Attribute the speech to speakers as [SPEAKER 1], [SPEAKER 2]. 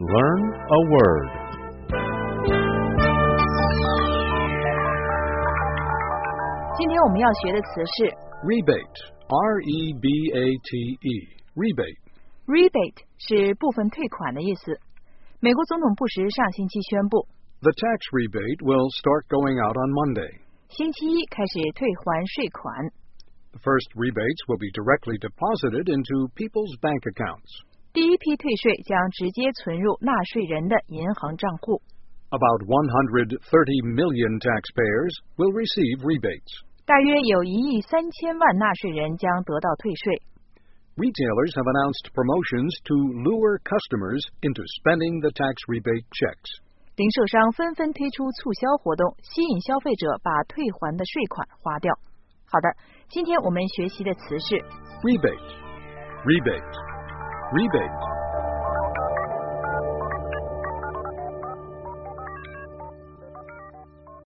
[SPEAKER 1] Learn a word.
[SPEAKER 2] 今天我们要学的词是
[SPEAKER 3] rebate, R-E-B-A-T-E, rebate.
[SPEAKER 2] rebate 是部分退款的意思。美国总统布什上星期宣布
[SPEAKER 3] The tax rebate will start going out on Monday.
[SPEAKER 2] 星期一开始退还税款。
[SPEAKER 3] The first rebates will be directly deposited into people's bank accounts.
[SPEAKER 2] 第一批退税将直接存入纳税人的银行账户。
[SPEAKER 3] About 130 million taxpayers will receive rebates.
[SPEAKER 2] 大约有1.3亿纳税人将得到退税。
[SPEAKER 3] Retailers have announced promotions to lure customers into spending the tax rebate checks.
[SPEAKER 2] 零售商纷纷推出促销活动，吸引消费者把退还的税款花掉。好的，今天我们学习的词是
[SPEAKER 3] rebate, rebate, rebate.